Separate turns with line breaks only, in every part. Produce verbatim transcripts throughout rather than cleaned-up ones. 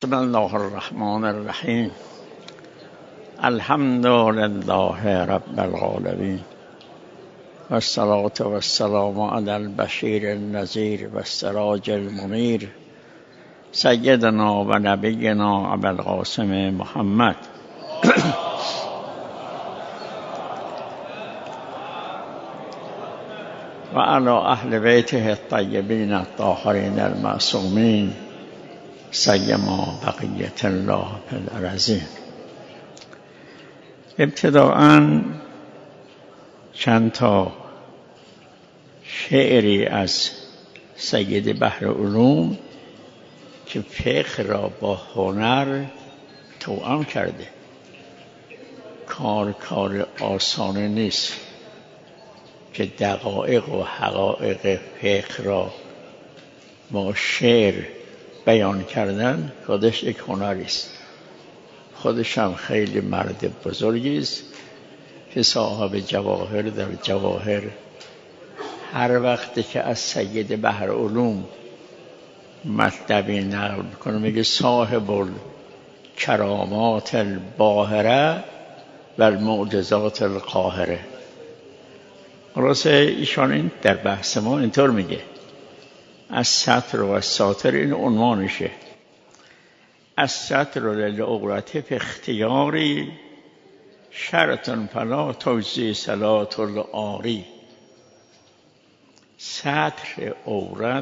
بسم الله الرحمن الرحیم. الحمد لله رب العالمین و الصلاة و السلام علی البشیر النذیر و السراج المنیر سیدنا و نبینا ابی القاسم محمد و علی اهل بیته الطیبین الطاهرین المعصومین سیما بقیت الله فی الارضین. ابتداءً چند تا شعری از سید بحرالعلوم که فقه را با هنر توأم کرده. کار کار آسانی نیست که دقایق و حقایق فقه را با شعر بیان کردن خودش یک هنری است. خودش هم خیلی مرد بزرگی است که صاحب جواهر در جواهر هر وقتی که از سید بحرالعلوم مطلبی نقل میکنه میگه صاحب الکرامات الباهره و المعجزات القاهره. خلاصه ایشان این در بحث ما اینطور میگه: از سطر و از ساتر، این عنوانشه. از سطر للعورت فی اختیاری شرط فلا تجزی صلاة العاری. سطر عورت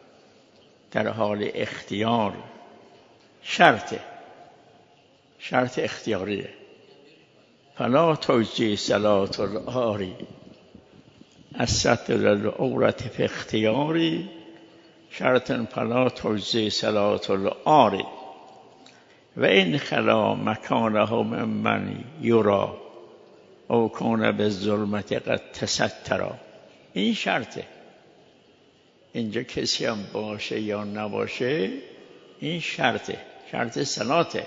در حال اختیار شرطه، شرط اختیاریه. فلا تجزی صلاة العاری. از سطر للعورت فی اختیاری شرط فلا تجزی صلاة العاری و این خلا مکانه ممن یرا او کان بالظلمت قد تسترا. این شرطه. اینجا کسی هم باشه یا نباشه، این شرطه، شرط صلاته.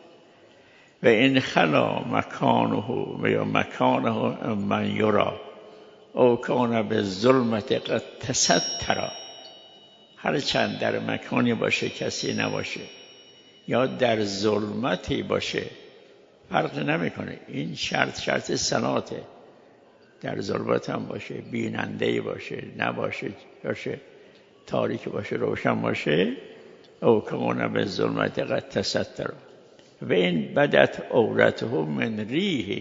و این خلا مکانه یا مکانه ممن یرا او کان بالظلمت قد تسترا. هر چند در مکانی باشه کسی نباشه یا در ظلمتی باشه فرق نمیکنه. این شرط شرط صلاته. در ظلمت هم باشه، بیننده باشه، نباشه، باشه تاریک باشه، روشن باشه، او کان بالظلمت قد تستر. و این بدت عورته من ریح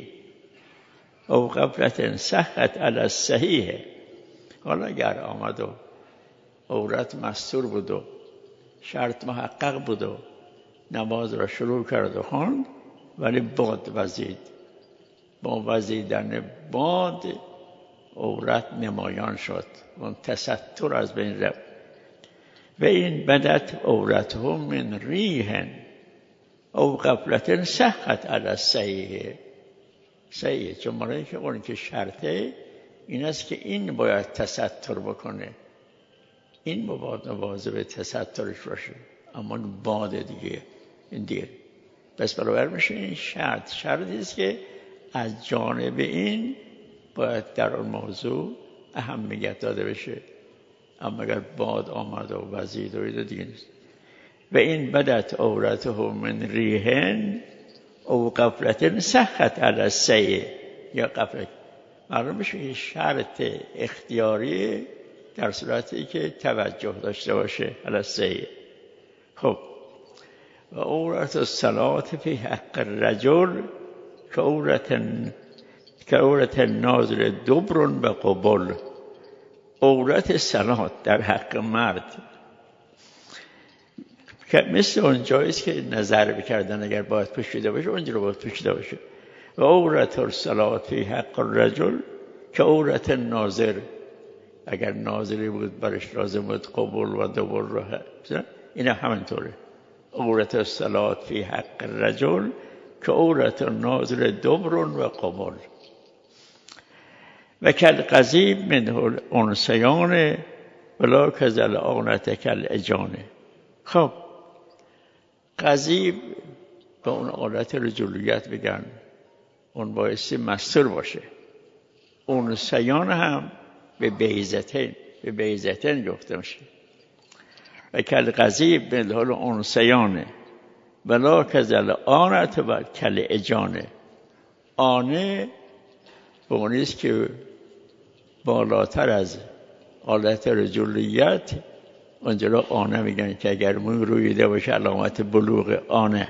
او غفلت صحت علی الصحیح. حالا اگر آمد و عورت مستور بود و شرط محقق بود و نماز را شروع کرد و خواند، ولی باد وزید، با وزیدن باد عورت نمایان شد، اون تستر از بین رفت. و این بدت عورته من ریح او غفلت صحت علی الصحیح. صحیح، چون برای که اون که شرطه این است که این باید تستر بکنه، این باید مواظب تسترش باشه، اما باد دیگه این دیر بس برابر میشه. این شرط شرطی است که از جانب این باید در اون موضوع اهمیت داده بشه. اما اگر باد آمد و وزید و دیگه نیست. و این بدت عورته من ریح او غفلت صحت علی الصحیح. یا غفلت معلوم میشه این شرط اختیاری در صورتی که توجه داشته باشه علی الصحیح. خب و عورت الصلاة فی حق الرجل که عورت که عورت ناظر دبر و قبل. عورت صلاة در حق مرد که مثل اون جاییست که نظر بکردن اگر باید پوشیده باشه اونجا رو باید پوشیده باشه. و عورت الصلاة فی حق الرجل که عورت ناظر، اگر ناظری بود برش لازم بود قبول و دبر رو. این همینطوره. عورت الصلاة فی حق الرجل که عورت ناظر دبر و قبول. و کل قضیب منه الانسیان ولا کزل آنت کل اجانه. خب قضیب به اون آلت رجولیت بگن، اون بایستی مستور باشه. انسیان هم به بیزتین به بیزتین گفته میشه. و کل قضیب به حال انسیانه ولا کزل آنت و کل اجانه. آنه به اونیست که بالاتر از حالت رجولیت، اونجا را آنه میگن که اگر موی رویده باشه علامت بلوغ آنه.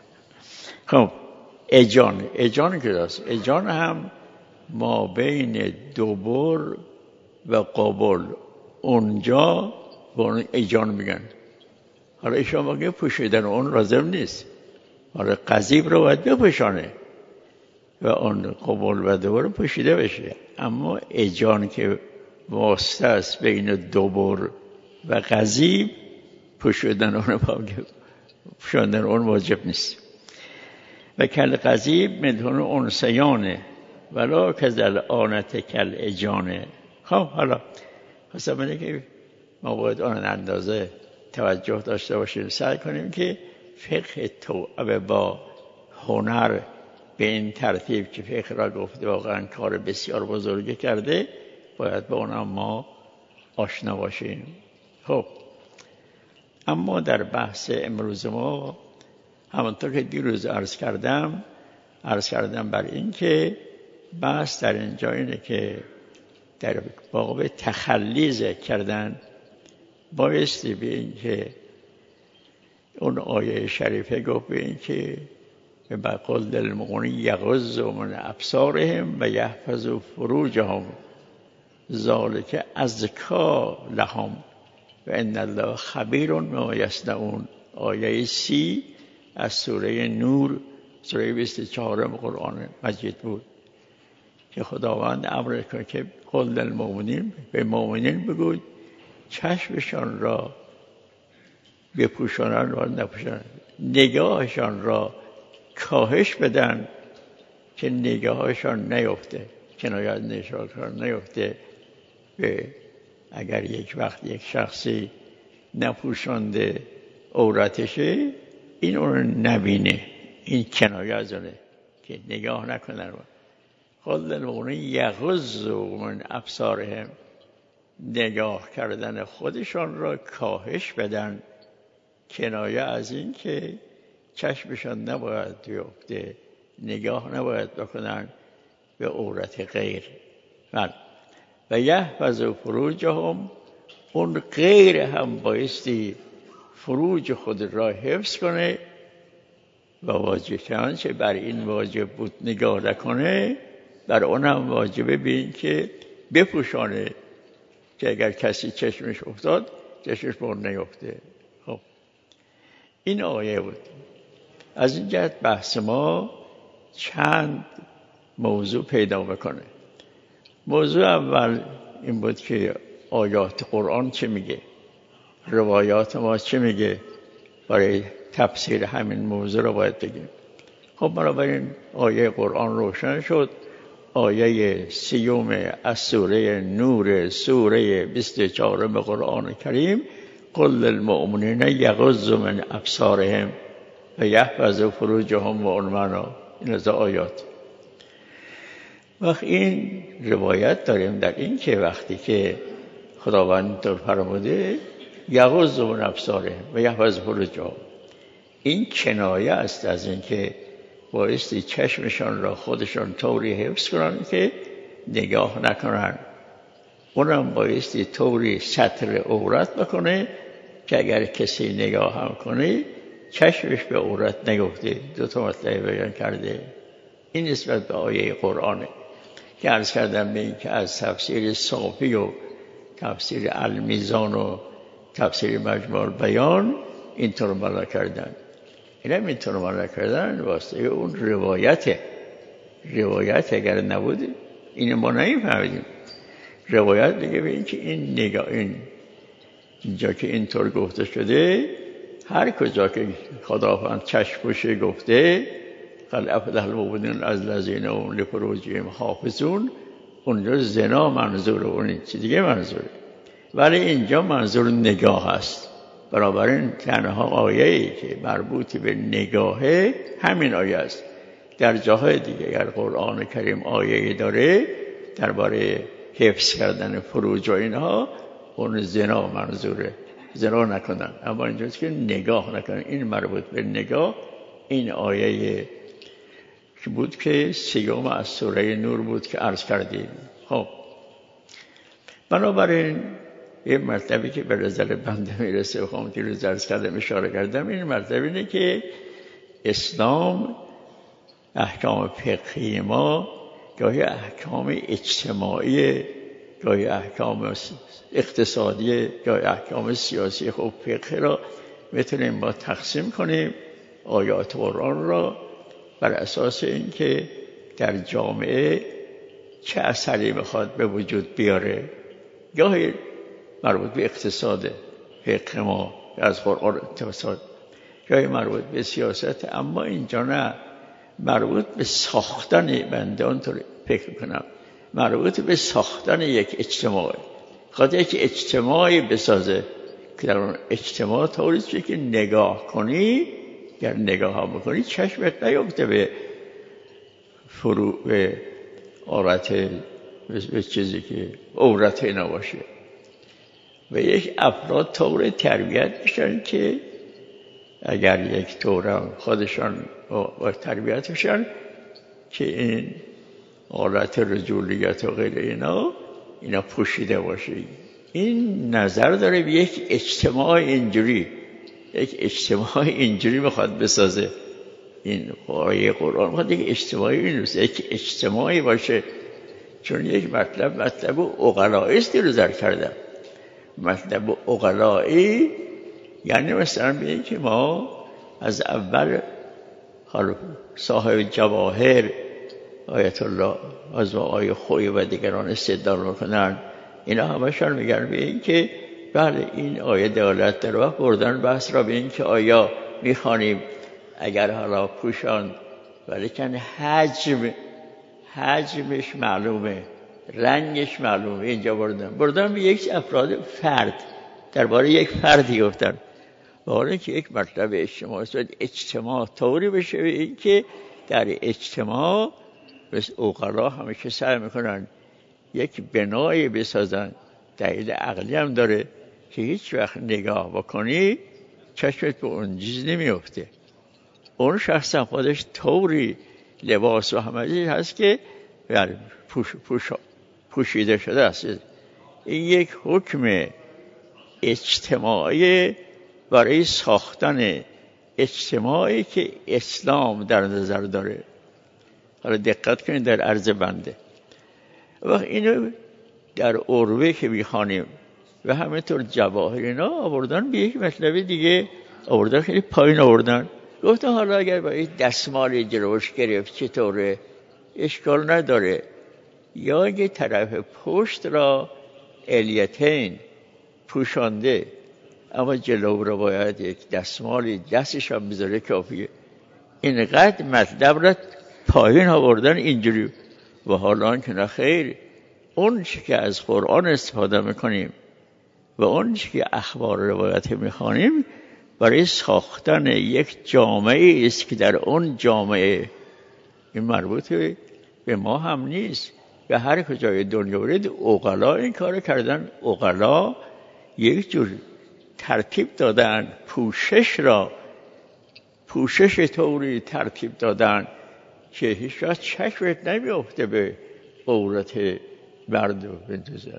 خب اجان، اجان که داست، اجان هم ما بین دوبر و قبل، اونجا به اون اجان میگن. حالا ایشان بگه پوشیدن اون لازم نیست، حالا قضیب رو باید بپوشانه و اون قبل و دوبر پوشیده بشه، اما اجان که واسطه است بین دوبر و قضیب، پوشیدن اون پوشیدن اون واجب نیست. و کل قضیب مدهون انسیانه ولا کزل آنت کل اجانه. خب حالا خواستم بگم که ما باید آن اندازه توجه داشته باشیم، سعی کنیم که فقه توأم با هنر به این ترتیب که فقه را گفته واقعا کار بسیار بزرگی کرده، باید با اونم ما آشنا باشیم. خب اما در بحث امروز ما همانطور که دیروز عرض کردم عرض کردم بر این که بحث در اینجا اینه که در باب تخلی ذکر کردن بایستی به این که اون آیه شریفه گفت به این که به بقول للمؤمنین یغضوا من ابصارهم و یحفظوا فروجهم ذلک ازکی لهم و ان الله خبیر بما یصنعون. آیه سی از سوره نور، سوره بیست و چهارم قرآن مجید بود که خداوند امر کرد که قل للمؤمنین، به مؤمنین بگوی چشمشان را بپوشانند و نپوشانند، نگاهشان را کاهش بدن که نگاهشان نیفته، کنایه از نگاهشان نیفته. به اگر یک وقت یک شخصی نپوشانده عورتشه، این اون نبینه، این کنایه از اونه که نگاه نکنن. قل للمؤمنین یغضوا من ابصارهم، نگاه کردن خودشان را کاهش بدن، کنایه از این که چشمشان نباید بیفته، نگاه نباید بکنن به عورت غیر. و یحفظوا فروجهم، اون غیر هم بایستی فروج خود را حفظ کنه و واجب چه بر این واجب بود نگاه نکنه، بر اون هم واجبه بین که بپوشانه که اگر کسی چشمش افتاد چشمش بر نیفته. خب این آیه بود. از این جهت بحث ما چند موضوع پیدا میکنه. موضوع اول این بود که آیات قرآن چه میگه، روایات ما چه میگه، برای تفسیر همین موضوع رو باید بگیم. خب بنابراین آیه قرآن روشن شد. آیه سیوم از سوره نور، سوره بیست و چهارم قرآن کریم، قل للمؤمنین یغضوا من ابصارهم و یحفظوا فروجهم و عنوانا. این از آیات. وقت این روایت داریم در این که وقتی که خداوند طور فرموده یغضوا من ابصارهم و یحفظوا فروجهم، این کنایه است از این که بایستی چشمشان را خودشان طوری حفظ کنن که نگاه نکنن، اونم بایستی طوری ستر عورت بکنه که اگر کسی نگاه هم کنه چشمش به عورت نیفته. دو تا مطلب بیان کرده. این نسبت به آیه قرآنه که عرض کردم به این که از تفسیر صافی و تفسیر المیزان و تفسیر مجموع البیان اینطور ملا کردن. این هم اینطور ملا کردن واسطه اون روایته. روایت اگر نبود این ما نمی‌فهمیدیم. روایت دیگه به این که این نگاه، این اینجا که اینطور گفته شده، هر کجا که خداوند چشم پوشی گفته قل افلح المؤمنون الذین هم لفروجهم حافظون، اونجا زنا منظور، اون چیز دیگه منظوره، ولی اینجا منظور نگاه است. بنابراین تنها آیه‌ای که مربوط به نگاهه همین آیه است. در جاهای دیگه اگر قرآن کریم آیه‌ای داره درباره حفظ کردن فروج و اینها، اون زنا منظوره، زنا نکنن، اما اینجاست که نگاه نکنن. این مربوط به نگاه. این آیه که بود که سیوم از سوره نور بود که عرض کردیم. خب بنابراین این مرتبه که به نظر بنده میرسه و خواهم دیروز عرض کردم اشاره کردم، این مرتبه اینه که اسلام احکام فقهی ما گاهی احکام اجتماعی، گاهی احکام اقتصادی، گاهی احکام سیاسی خب فقه را میتونیم ما تقسیم کنیم آیات قرآن را بر اساس اینکه در جامعه چه اثری میخواد به وجود بیاره. گاهی مربوط به اقتصاد فقه ما از قرآن اقتصاد، گاهی مربوط به سیاست، اما اینجا نه، مربوط به ساختن، بنده آنطور فکر کنم مربوط به ساختن یک اجتماع. خواهد یک اجتماعی بسازه که در اون اجتماع طوریه که نگاه کنی، گر نگاه ها بکنی چشمت نیفته به فرو به عورت، به چیزی که عورت نباشه. و یک افراد طور تربیت میشن که اگر یک طور خودشان با تربیت میشن که این حالت رجولیت و غیر اینا اینا پوشیده باشه. این نظر داره به یک اجتماع اینجوری، یک اجتماع اینجوری میخواد بسازه. این آیه قرآن میخواد یک اجتماعی اینوسه، یک اجتماعی باشه. چون یک مطلب مطلب عقلایی است رو ذکر کردم. مطلب عقلایی یعنی مثلا بگیم که ما از اول صاحب جواهر آیت الله از آیه خوی و دیگران استدلال میکنن، اینا همشان میگن به این که بله این آیه دلالت داره. و بردن بحث را به این که آیا میخوانیم اگر حالا پوشاند ولیکن حجم حجمش معلومه، رنگش معلومه، اینجا بردن بردن به یک افراد فرد، درباره یک فردی گفتن. و حالا که یک مطلب اجتماع است، اجتماع طوری بشه این که در اجتماع مثل عقلا همیشه سعی میکنن یک بنایی بسازن، دلیل عقلی هم داره که هیچ وقت نگاه بکنی چشمت به اون چیز نمیفته. اون شخص هم خودش طوری لباس و همه هست که پوش پوش پوشیده شده است. این یک حکم اجتماعی برای ساختن اجتماعی که اسلام در نظر داره. حالا دقت کنید در عرض بنده. و اینو در عروه که میخوانیم و همینطور جواهر اینا آوردن به یک مطلب دیگه آوردن، خیلی پایین آوردن. گفتن حالا اگر با یک دستمال جلوش گرفت چطوره؟ اشکال نداره. یا اگه طرف پشت را الیتین پوشانده اما جلو را باید یک دستمالی دستش هم بذاره کافیه. اینقدر مطلب را پایین آوردن اینجوری. و حالا که نه خیر، اون چی که از قرآن استفاده میکنیم و اون چی که اخبار روایت میخوانیم برای ساختن یک جامعه است که در اون جامعه، این مربوط به ما هم نیست، به هر کجای دنیا برید عقلا این کار کردن. عقلا یک جور ترتیب دادن پوشش را، پوشش طوری ترتیب دادن که هیچ وقت چشمت نمیافته به عورت مرد و بنتظر.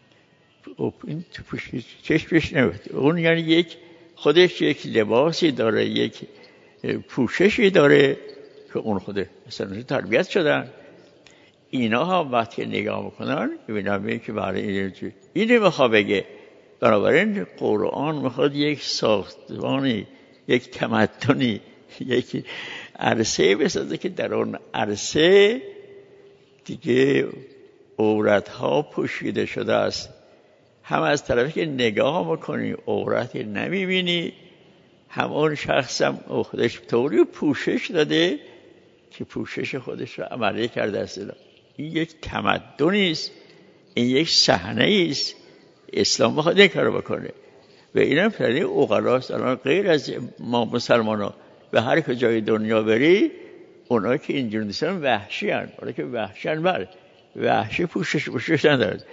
این پوشش چشمش نمیافته. اون یعنی یک خودش یک لباسی داره، یک پوششی داره که اون خود مثلا تربیت شدن. اینا هم وقتی نگاه میکنن ببینن که برای این اینو میخواد بگه. بنابراین قرآن میخواد یک ساختمانی، یک تمدنی، یک عرصه بسازه که در اون عرصه دیگه عورتها پوشیده شده است. هم از طرفی که نگاه میکنی عورتی نمیبینی، هم اون شخص هم خودش طوری پوشش داده که پوشش خودش رو عملی کرده است. این یک تمدنی است، این یک صحنه است. اسلام بخواد این کارو بکنه و اینم فرنی عقلاست. الان غیر از ما مسلمان ها به هر کجای دنیا بری، اونا که اینجور نیستن وحشی هن. اونا که وحشی هن، بله وحشی پوشش پوشش ندارد.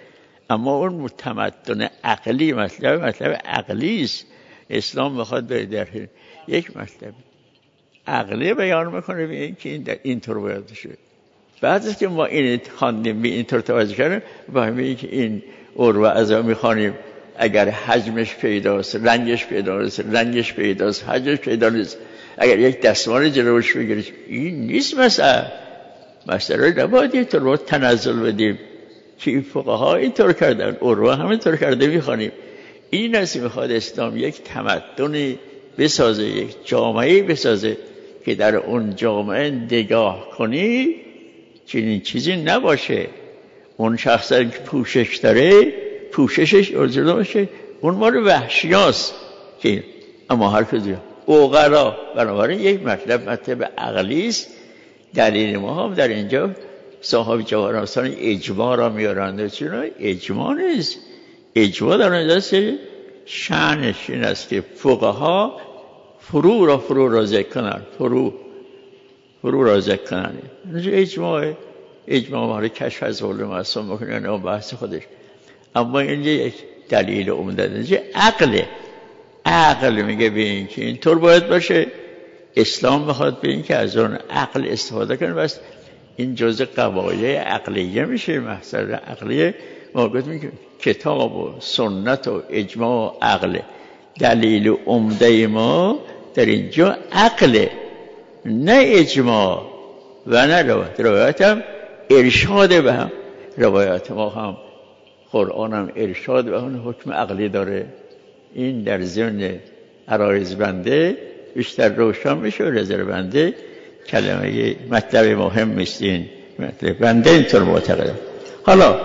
اما اون تمدن عقلی مطلب مطلب عقلی است. اسلام میخواد در یک مطلب عقلی بیان میکنه به این که این در اینطور باید شه. بعد از که ما این خواندیم به اینطور توجه کردیم فهمیدیم که این عروه از آن میخوانیم اگر حجمش پیداست، رنگش پیداست، رنگش پیداست، حجمش پیدا نیست، اگر یک دستمال جلوش بگیرید این نیست. مثلا مثلا نباید اینطور رو تنزل بدیم که فقها اینطور کردن، عروه همینطور کرده میخوانیم. این است میخواد اسلام یک تمدنی بسازه، یک جامعه بسازه که در اون جامعه نگاه کنی چنین چیزی نباشه. اون شخصی که پوشش داره پوششش ارزیده باشه، اون مال وحشیاست که اما هر کدوم اوغرا. بنابراین یک مطلب مطلب عقلی است. دلیل ما هم در اینجا صاحب جواهرستان اجماع را میارند. چرا اجماع نیست؟ اجماع در اینجا شأنش این است که فقها فرو را فرو را ذکر کنن، فرو فرو را ذکر کنن. اجماع اجماع مال کشف از علوم اصلا بکنن اون بحث خودش. اما اینجا یک دلیل عمده اینجا عقله. عقل میگه به این که اینطور باید باشه. اسلام میخواد به این که از اون عقل استفاده کنه. بس این جزء قواعد عقلیه میشه. محصول عقلیه ما گفتیم که کتاب و سنت و اجماع و عقل. دلیل عمده ما در اینجا عقله، نه اجماع و نه روایت. روایت هم ارشاد به هم، روایت ما هم قرآن هم ارشاد به هم حکم عقلی داره. این در ذهن عرایض بنده بیشتر روشن میشه و رزر بنده کلمه مطلب مهم است. این مطلب بنده اینطور معتقده. حالا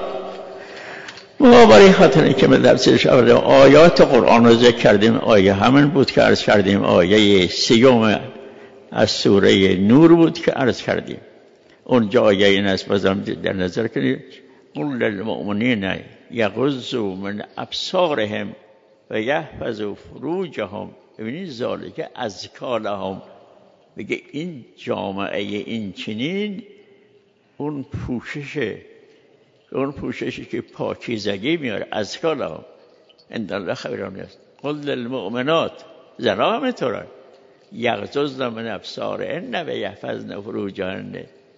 ما برای خاطر که به درسش آوردیم آیات قرآن رو ذکر کردیم. آیه همین بود که عرض کردیم، آیه سیوم از سوره نور بود که عرض کردیم. اونجا آیه این است بازم در نظر کنید، قل للمؤمنین یغضوا من ابصارهم و یحفظوا فروجهم. ببینید ذالک ازکی لهم. بگه این جامعه این چنین اون پوششه، اون پوششی که پاکیزگی میاره، ازکی لهم عند الله خیرون است. قل للمؤمنات، زنا هم اینطورن، یغضضن من ابصارهن و یحفظن فروجهن.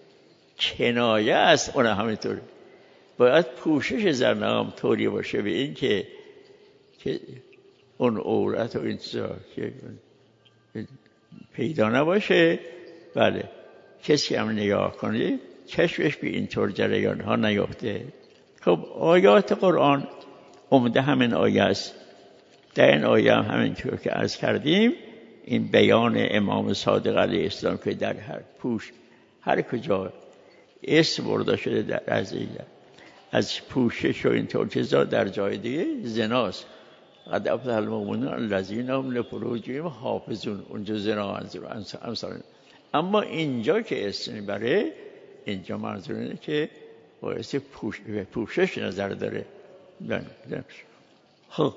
کنایه است اون همینطوره. باید پوشش زن هم طوری باشه به این که که اون عورت و این چیزا که پیدا نباشه. بله کسی هم نگاه کنه چشمش به اینطور جریان ها نیفته. خب آیات قرآن عمده همین آیه است. در این آیه هم همینطور که عرض کردیم این بیان امام صادق علیه السلام که در هر پوش هر کجا اسم برده شده در از از پوشش و اینطور چیزا در جای دیگه زناست. قد افلح المؤمنون الذین هم لفروجهم حافظون. اونجا زنا امثال. اما اینجا که اسم بره اینجا منظور اینه که باعث پوش... پوشش نظر داره. خب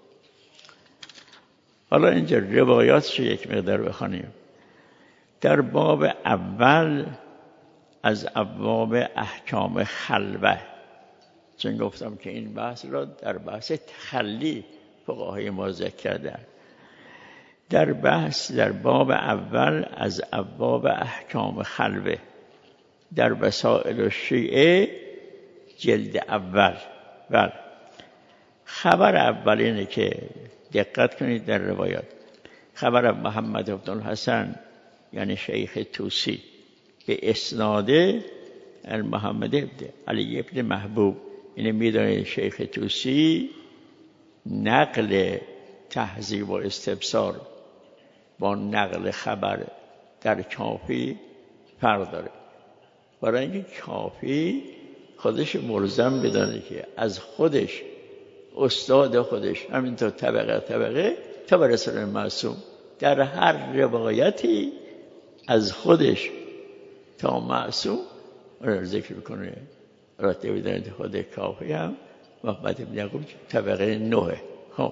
حالا اینجا روایاتش یک مقدار بخوانیم. در باب اول از ابواب احکام خلوه، چون گفتم که این بحث را در بحث تخلی فقهای ما ذکر کردن. در بحث در باب اول از ابواب احکام خلوه در وسائل الشیعه جلد اول. بله خبر اول اینه که دقت کنید در روایات. خبر محمد بن الحسن یعنی شیخ توسی به اسناد محمد بن علی بن محبوب. اینه میدونید شیخ توسی نقل تهذیب و استبصار با نقل خبر در کافی فرق داره. برای اینکه کافی خودش ملزم بدانه که از خودش استاد خودش همینطور طبقه طبقه تا برسه به معصوم در هر روایتی از خودش تا معصوم را ذکر بکنه. راتب بدانید خود کافی هم محمد بن یعقوب طبقه نوه. خب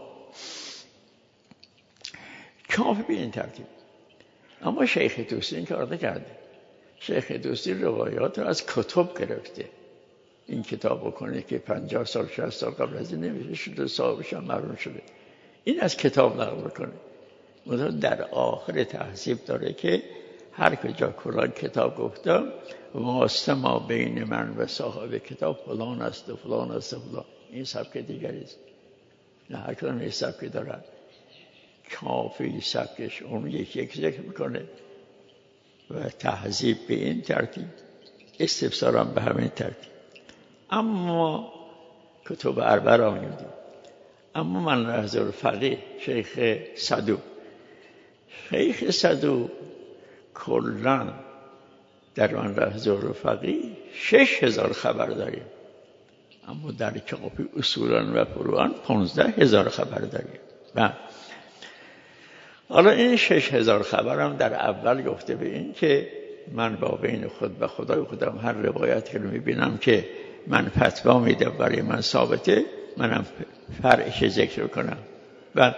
کافی به این ترتیب. اما شیخ توسی این کار نکرده. شیخ توسی روایات رو از کتب گرفته. این کتاب بکنه که پنجاه سال شصت سال قبل از این نمیشه شده، صاحبش هم محروم شده. این از کتاب نقل بکنه. مثلا در آخر تهذیب داره که هر کجا کلان کتاب گفتم واسطه ما بین من و صاحب کتاب فلان است و فلان است و فلان. این سبک دیگری است. نه هر کدام این سبک دارن. کافی سبکش اون یک یک ذکر میکنه و تهذیب به این ترتیب، استفسارم به همین ترتیب. اما کتب اربعه را می‌دیم. اما من حضور فقیه شیخ صدوق شیخ صدوق کلاً در من حضور فقیه شش هزار خبر داریم، اما در کافی اصولاً و فروعاً پانزده هزار خبر داریم. بله. حالا این شش هزار خبرم در اول گفته به این که من با بین خود و خدای خودم هر روایت که رو میبینم که من فتوا میده برای من ثابته، منم فرعش ذکر کنم. و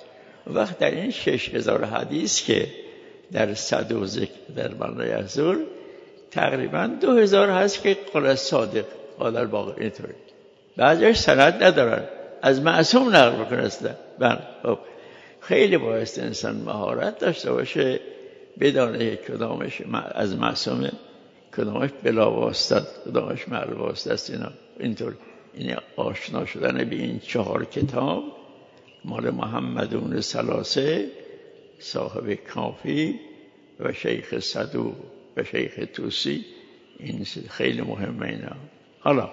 وقت در این شش هزار حدیث که در صد و ذکر در معنای حضور تقریبا دو هزار هست که قول صادق حالا باقی اینطوری، بعضیش سند ندارن، از معصوم نقل بکنه اصلا. بله. خب خیلی باید انسان مهارت داشته باشه بدانه کدامش از معصومه، کدامش بلا واسطه، کدامش معل واسطه است. اینا اینطور این آشنا شدن به این چهار کتاب مال محمدون ثلاثه، صاحب کافی و شیخ صدوق و شیخ توسی، این خیلی مهمه اینا. حالا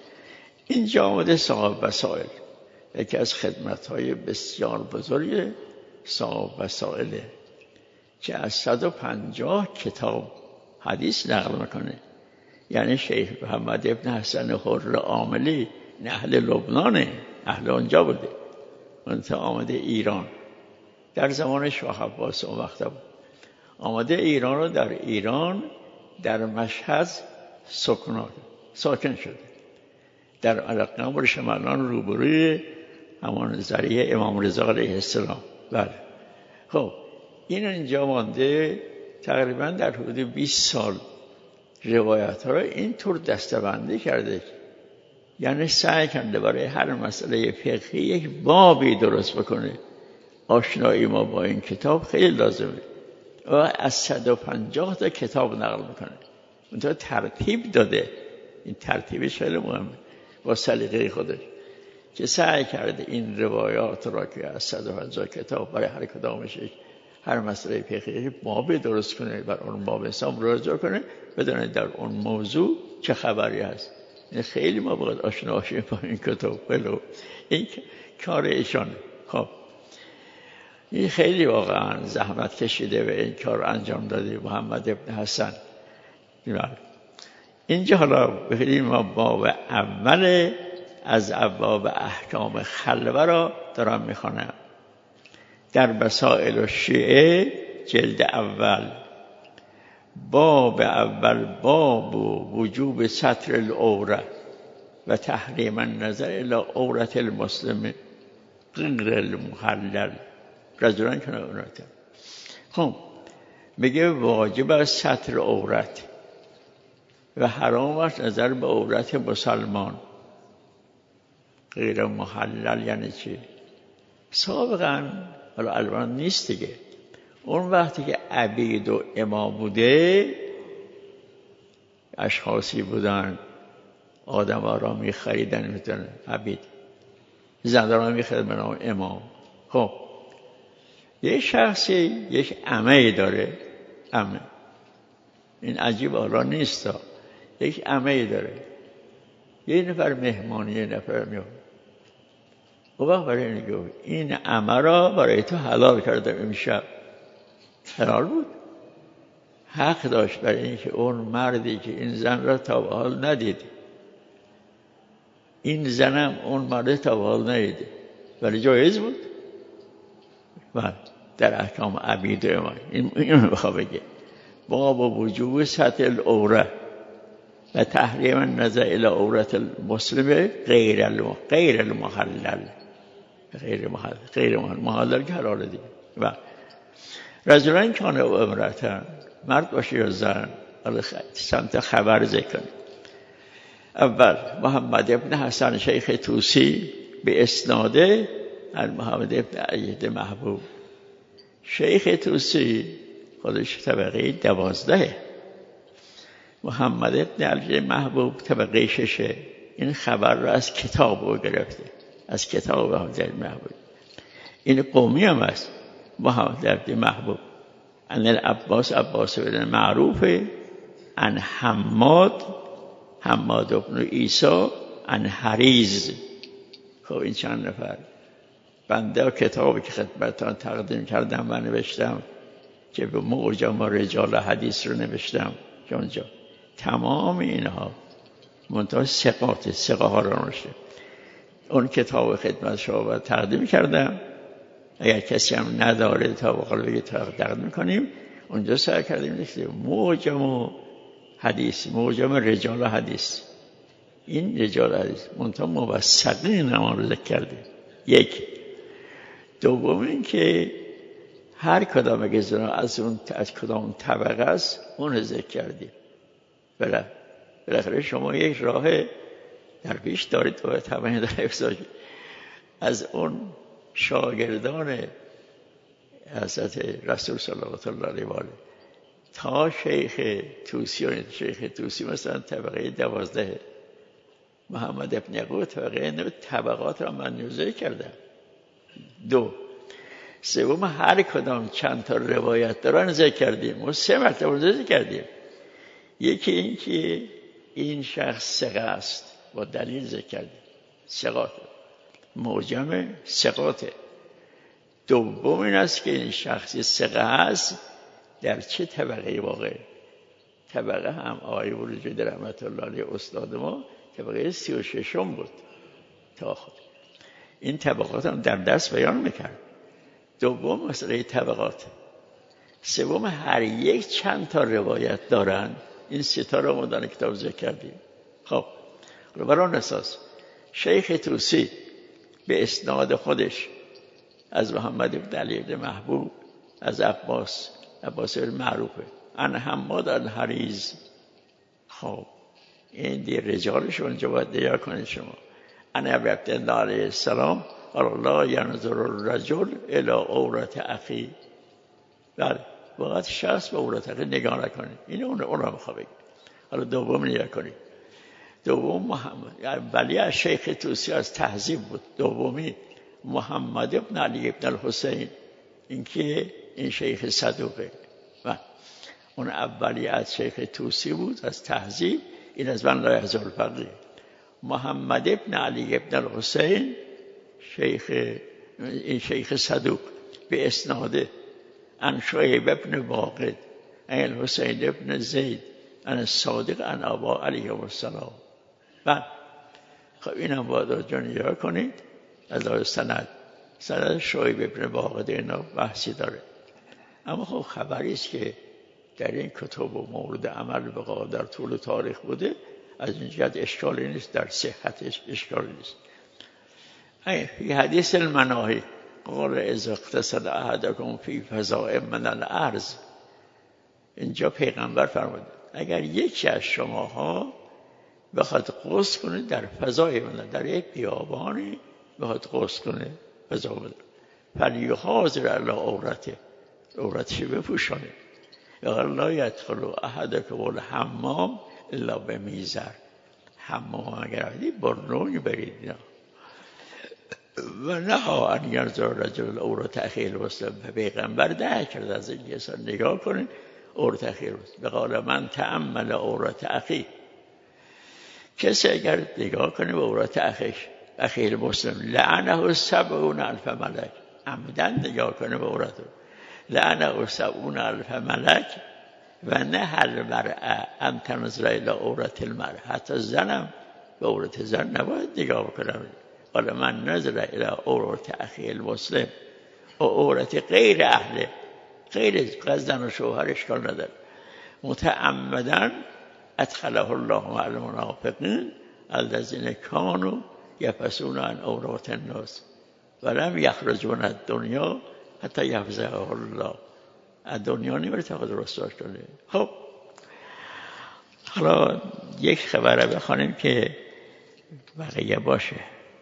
اینجا آمده صاحب وسائل، یکی از خدمت‌های بسیار بزرگ صاحب وسائله که از صد و پنجاه کتاب حدیث نقل میکنه. یعنی شیخ محمد ابن حسن حر عاملی اهل لبنانه، اهل آنجا بوده، منتها آمده ایران در زمان شاه عباس. اون وقت بود آمده ایران رو در ایران در مشهد سکونات ساکن شده، در عرقنامور شمالان روبروی همان ذریعه امام رضا علیه السلام. بله. خب این اینجا مانده تقریبا در حدود بیست سال روایت ها رو اینطور دسته‌بندی کرده، یعنی سعی کرده برای هر مسئله فقهی یک بابی درست بکنه. آشنایی ما با این کتاب خیلی لازمه و از صد و پنجاه تا کتاب نقل میکنه. اونطور ترتیب داده، این ترتیبش خیلی مهمه با سلیقه خودش، که سعی کرده این روایات را که از صد و پنجاه کتاب برای هر کدامش هر مسئله فقهی باب درست کنه، بر اون باب حساب راجع کنه، بدونه در اون موضوع چه خبری هست. این خیلی ما باید آشنا باشیم با این کتاب. بلو این کار ایشانه. خب این خیلی واقعا زحمت کشیده و این کار انجام داده محمد ابن حسن. اینجا حالا بخیریم ما باب اول از ابواب احکام خلوه را دارم میخوانم. در مسائل الشیعه جلد اول باب اول باب وجوب ستر العوره و تحریم النظر الى عورت المسلم غیر المحلل رجلان کنه اوناتا. خب میگه واجب است ستر عورت و حرام است نظر به عورت مسلمان غیر محلل. یعنی چی؟ سابقا حالا الان نیست دیگه، اون وقتی که عبید و امام بوده اشخاصی بودن آدم ها را می خریدن، میتونن عبید زنده را می خرید به نام امام. خب یک شخصی یک عمه داره، عمه این عجیب حالا نیست، یک عمه داره، یک نفر مهمانی یک نفر میاد او وقت برای این گفت این عمه را برای تو حلال کردم امشب. حلال بود، حق داشت برای اینکه اون مردی که این زن را تا به حال ندید، این زنم اون مرد تا به حال ندیده، ولی جایز بود. و در احکام عبید و امام این اینو بخواه بگه باب وجوب ستر العوره و تحریم النظر الى عورت المسلم غیر الم غیر المحلل غیر محلل غیر محلل محلل که حلاله دیگه. و رجلان کانه و امرأتن، مرد باشه یا زن، حالا سمت خبر ذکر. اول محمد ابن حسن شیخ طوسی به اسناده از محمد ابن علی محبوب. شیخ طوسی خودش طبقه دوازده، محمد ابن علی محبوب طبقه ششه. این خبر رو از کتاب رو گرفته، از کتاب محمد ابن محبوب. این قومی هم است. محمد ابن محبوب ان العباس عباس بن معروف ان حماد حماد ابن عیسی ان حریز. خب این چند نفر؟ بنده کتابی که خدمتتان تقدیم کردم و نوشتم که به معجم و رجال حدیث رو نوشتم که اونجا تمام اینها منتها ثقات ثقه ها رو نوشته. اون کتاب خدمت شما تقدیم کردم. اگر کسی هم نداره تا بقیل بگه تقدیم کنیم. اونجا سعی کردیم نوشته معجم و حدیث، معجم رجال حدیث. این رجال حدیث منتها موثقین ما رو ذکر کردیم. یک. دوم این که هر کدام اگه از اون از کدام طبقه است اون ذکر کردیم. بله بالاخره شما یک راه در پیش دارید و طبعا در افزایش از اون شاگردان حضرت رسول صلی الله علیه و آله تا شیخ طوسی و شیخ طوسی مثلا طبقه دوازده، محمد ابن یعقوب طبقه نه. طبقات را من نوزه کردم. دو. سوم هر کدام چند تا روایت دارن ذکر کردیم و سه مرتبه ذکر کردیم. یکی این که این شخص ثقه است با دلیل ذکر کردیم، ثقات معجم ثقاته. دوم این است که این شخصی ثقه است در چه طبقه واقع؟ طبقه هم آقای وجودی رحمت الله علیه استاد ما طبقه سی و ششم بود تا خود. این طبقات هم در دست بیان میکرد. دوم مسئله طبقات. سوم هر یک چند تا روایت دارن. این سه تا رو ما در کتاب ذکر کردیم. خب بر آن اساس شیخ طوسی به اسناد خودش از محمد بن علی بن محبوب از عباس عباس بن معروفه ان حماد الحریز. خب این دی رجالش اونجا باید دیا کنید شما. ان ابی عبدالله علیه السلام قال لا ینظر الرجل الی عورت اخی. بله وقت شخص به عورت اخی نگاه نکنید. این اون اون رو میخواد بگید. حالا دوم نگاه کنید. دوم محمد ولی از شیخ طوسی از تهذیب بود. دومی محمد ابن علی ابن الحسین، این که این شیخ صدوقه. و اون اولی از شیخ طوسی بود از تهذیب. این از من لا یحزن الفقیه. محمد ابن علی ابن الحسین شیخ این شیخ صدوق به اسناده ان شعیب ابن واقد ان حسین ابن زید ان صادق ان ابا علیه السلام. بعد خب اینم باید جانیار کنید. از سند سند شعیب ابن واقد اینا بحثی داره. اما خب خبری است که در این کتب و مورد عمل بقا در طول تاریخ بوده. از این جهت اشکالی نیست، در صحتش اشکالی نیست. فی حدیث المناهی قال اذا اغتسل احدکم فی فضاء من الارض. اینجا پیغمبر فرمود اگر یکی از شماها بخواد غسل کنه در فضای من، در یک بیابانی بخواد غسل کنه فضا من، فلیحاذر علی عورته، عورتش بپوشانه. یا لا یدخل احدکم الحمام الا بمیزر. حمام اگر برید برنونی برید اینا. و نها ان ینظر رجل عورت اخی المسلم. پیغمبر ده کرد از این کسان نگاه کنید عورت اخی المسلم. بقال من تأمل عورت اخی. کسی اگر نگاه کنه به عورت اخیش اخی المسلم لعنه سبعون الف ملک. عمدن نگاه کنه به عورت لعنه سبعون الف ملک و نه هر مرء ان تنظر الی عورت المرء. حتی زنم به عورت زن نباید نگاه کنم. قال من نظر الى عورت اخی المسلم و عورت غیر اهله، غیر زن و شوهر اشکال نداره، متعمدن ادخله الله مع المنافقین الذین کانوا یفسون عن عورات الناس ولم یخرجون الدنیا حتی یفزعه الله. از دنیا نمیره تا درستش کنه. خب حالا یک خبر رو بخوانیم که بقیه باشه.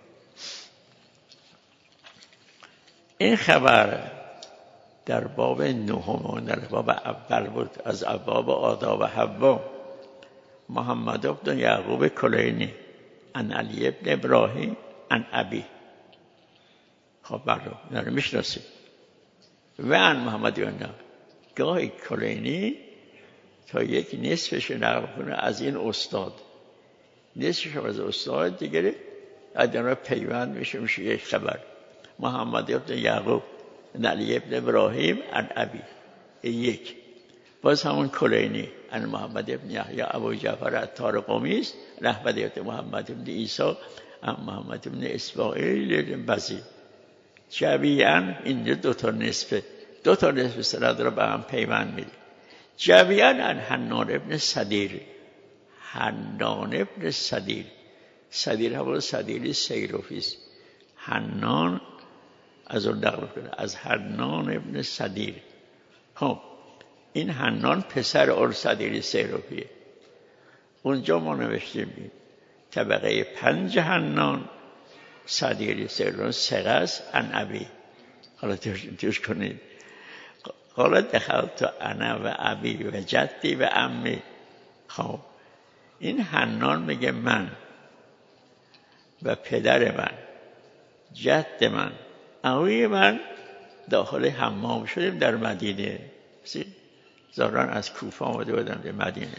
این خبر در باب نهم، در باب اول بود از ابواب آداب حوا. محمد بن یعقوب کلینی عن علی بن ابراهیم عن ابی. خب برو اینا رو میشناسید. و عن محمد بن گاهی کلینی تا یک نصفش نقل کنه از این استاد، نصفش از استاد دیگری از این را پیوند میشه، میشه یک خبر. محمد بن یعقوب عن علی بن ابراهیم عن ابی، یک. باز همون کلینی عن محمد بن یحیی ابو جعفر عطار قمی است، احمد بن محمد بن عیسی عن محمد بن اسماعیل بزی. جویعاً این دو تا نصفه، دو تا نصف سند را به هم پیوند میده. جویعاً عن حنان ابن صدیر، حنان ابن صدیر، صدیر همون صدیری سیروفی است. حنان از اون نقل کنه از حنان ابن صدیر. خب این حنان پسر اون صدیری سیروفیه. اونجا ما نوشتیم طبقه پنج حنان صدیری سیروفی سقس عن ابی. حالا توش کنید قال دخلت انا و ابی و جدی و عمی. خب این حنان میگه من و پدر من، جد من، عموی من داخل حمام شدیم در مدینه. زاران از کوفه آمده بودن به مدینه.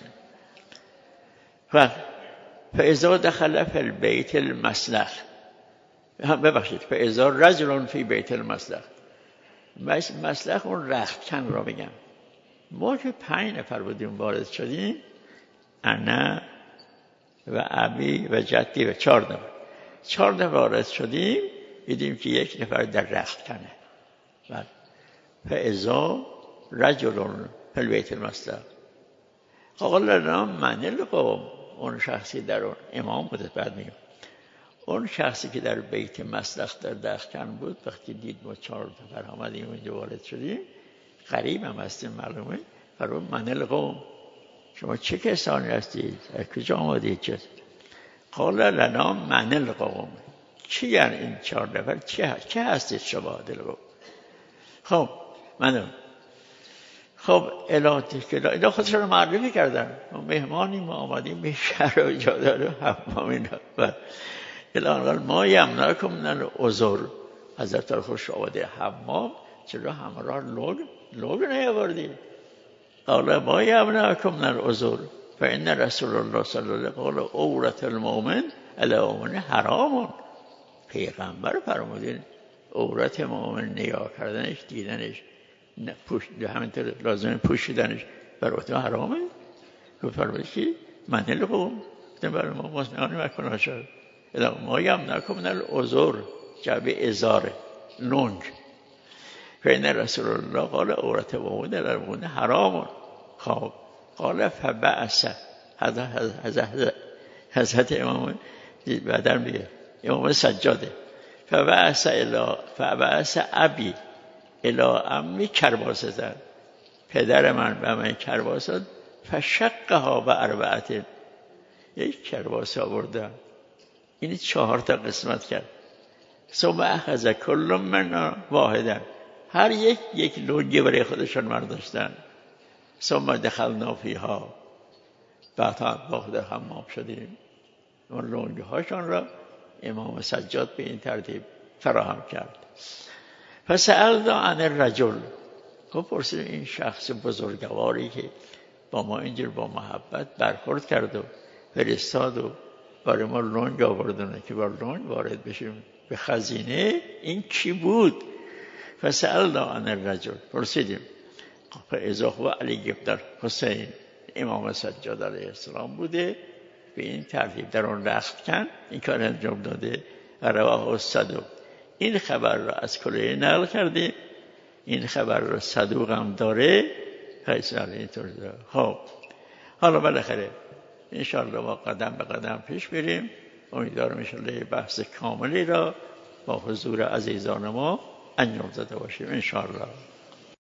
و فاذا دخل فی البیت المسلخ، ببخشید فاذا رجل فی بیت المسلخ، مسلخ اون رختکن را میگم. ما که پنج نفر بودیم وارد شدیم، انا و ابی و جدی و چهار نفر چهار نفر وارد شدیم، دیدیم که یک نفر در رختکنه. بعد فاذا رجل فی البیت المسلخ قال لنا من القوم. اون شخصی در اون امام بوده. بعد میگم اون شخصی که در بیت مسلخ در رختکن بود، وقتی دید ما چهار نفر آمدیم اونجا وارد شدیم، غریب هم هستیم معلومه، فرمود من القوم، شما چه کسانی هستید؟ از کجا آمدید؟ چه؟ قال لنا من القوم. چی یعنی این چهار نفر؟ چه چه هستید شما دلقوم؟ خب من خب الاتی که اینا خودشون رو معرفی کردن، ما مهمانی ما آمدیم به شهر و جادار و حمام اینا. و الان ما یمنعکم من العذر، حضرت خوش آمده حمام، چرا همراه لوگ لوگ نیاوردید؟ قال ما یمنعکم من العذر فإن رسول الله صلی الله علیه و آله قال عورت المؤمن علی المؤمن حرام. پیغمبر فرمودین عورت مؤمن نگاه کردنش، دیدنش، پوش همینطور لازم پوشیدنش برای تو حرامه. فرمود که من القوم، گفتم برای ما مسلمانی مکنه شد. الا ما یمنعکم من العذر جبه ازاره لنگ فإن رسول الله قال عورت مؤمن علی المؤمن حرام. خب قال فبعث حضرت امام بعدن میگه امام سجاده فبعث الی فبعث ابی الی عمی کرباسه، پدر من به من کرباسه فشقها به اربعه، یک کرباسه آوردن، این چهار تا قسمت کرد. ثم اخذ کل منا واحدا، هر یک یک لنگی برای خودشان برداشتن. ثم دخلنا فیها، بعد وارد حمام شدیم. اون لنگی هاشان را امام سجاد به این ترتیب فراهم کرد. فسألنا عن الرجل، خب پرسیدیم این شخص بزرگواری که با ما اینجور با محبت برخورد کرد و فرستاد و برای ما لنگ آوردونه که با لنگ وارد بشیم به خزینه، این کی بود؟ فسألنا عن الرجل، پرسیدیم. فاذا هو علی بن حسین، امام سجاد علیه السلام بوده. به این ترتیب در اون رختکن این کار انجام داده. رواه صدوق، این خبر را از کلی نقل کردیم، این خبر را صدوق هم داره. فیصل اینطور داره. خب حالا بالاخره انشاءالله ما قدم به قدم پیش بریم. امیدوارم انشاءالله بحث کاملی را با حضور عزیزان ما انجام داده باشیم انشاءالله.